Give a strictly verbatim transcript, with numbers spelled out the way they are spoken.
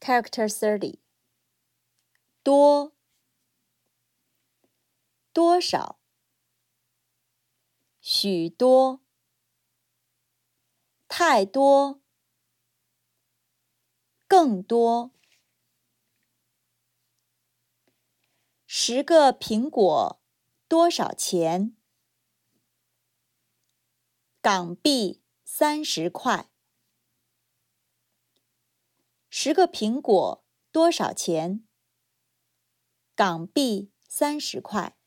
Character thirty. 多，多少，许多，太多，更多。十个苹果多少钱？港币三十块。十个苹果多少钱？港币三十块。